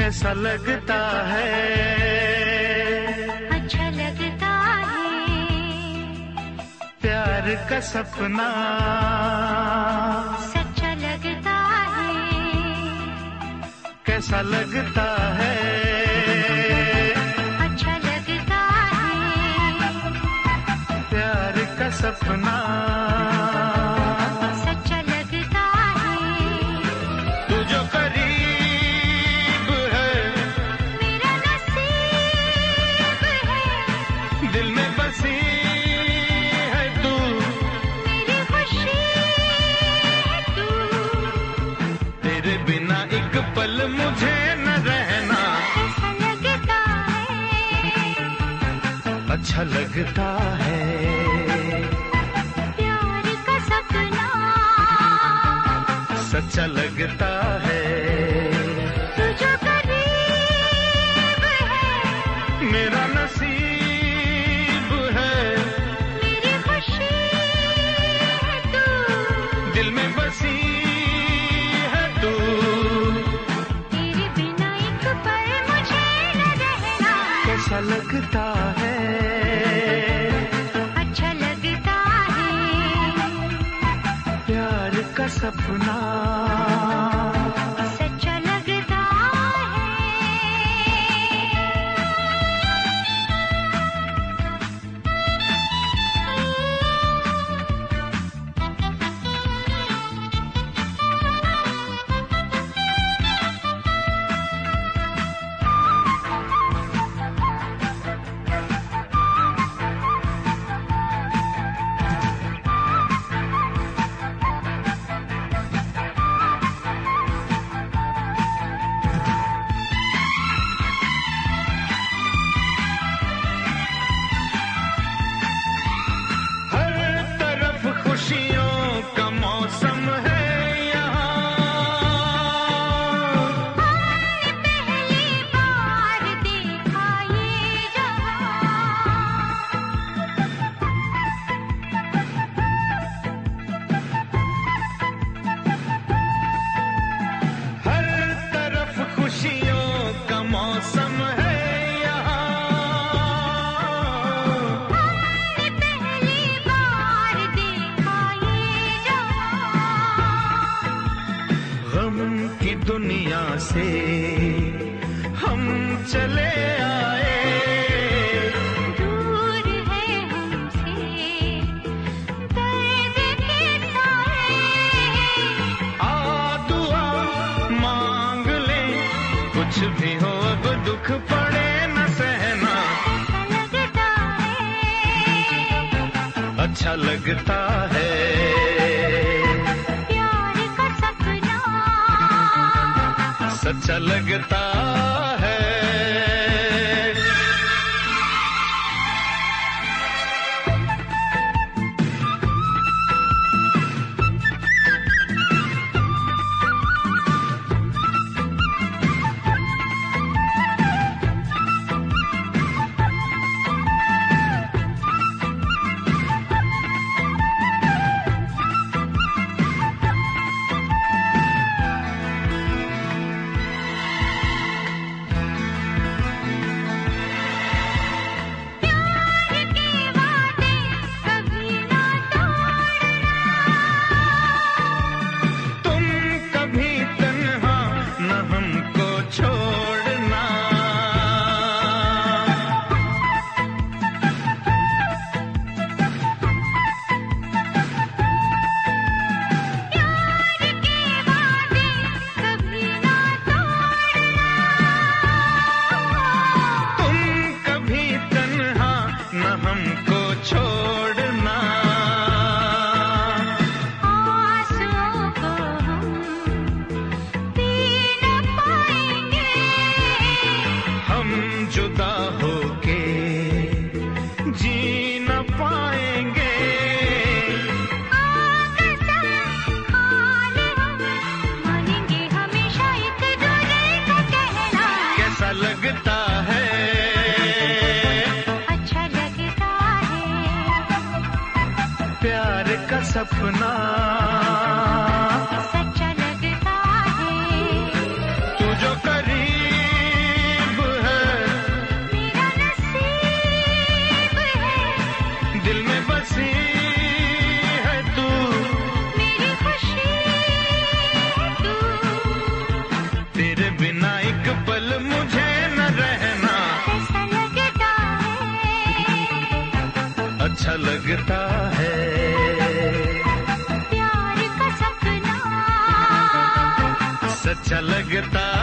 कैसा लगता है, अच्छा लगता है, प्यार का सपना सच्चा लगता है, कैसा लगता है, अच्छा लगता है, प्यार का सपना सच्चा लगता है, तू जो करीब है मेरा नसीब है, दिल में बसी है तू, मेरी खुशी है तू, तेरे बिना एक पल मुझे न रहना, कैसा लगता है, अच्छा लगता है, प्यार का सपना सच्चा लगता है, तू जो करीब है मेरा नसीब है, मेरी खुशी है तू, दिल में बसी है तू, तेरे बिना एक पल मुझे न रहना, कैसा लगता है, अच्छा लगता है, प्यार का सपना सच्चा लगता है। हर तरफ खुशियों का मौसम है यहाँ, पहली बार देखा ये जहां, हर तरफ खुशियों का मौसम है यहाँ, पहली बार देखा ये जहां, गम की दुनिया से हम चले आए, दूर है हमसे दर्द के साए, आ दुआ मांग ले, कुछ भी हो अब दुख पड़े न सहना, कैसा लगता है, अच्छा लगता है, प्यार का सपना सच्चा लगता है, प्यार के वादे कभी ना तोड़ना, तुम कभी तन्हा न हमको छोड़ना, प्यार के वादे कभी ना तोड़ना, तुम कभी तन्हा न हमको छोड़ना, आंसुओं को हम पी न पाएंगे, हम जुदा होके जी न पाएंगे, कसम हाल हम मानेंगे हमेशा एक दूसरे का कहना, कैसा लगता है, अच्छा लगता है, प्यार का सपना सच्चा लगता है, तू जो करीब अच्छा लगता है। प्यार का सपना सच्चा लगता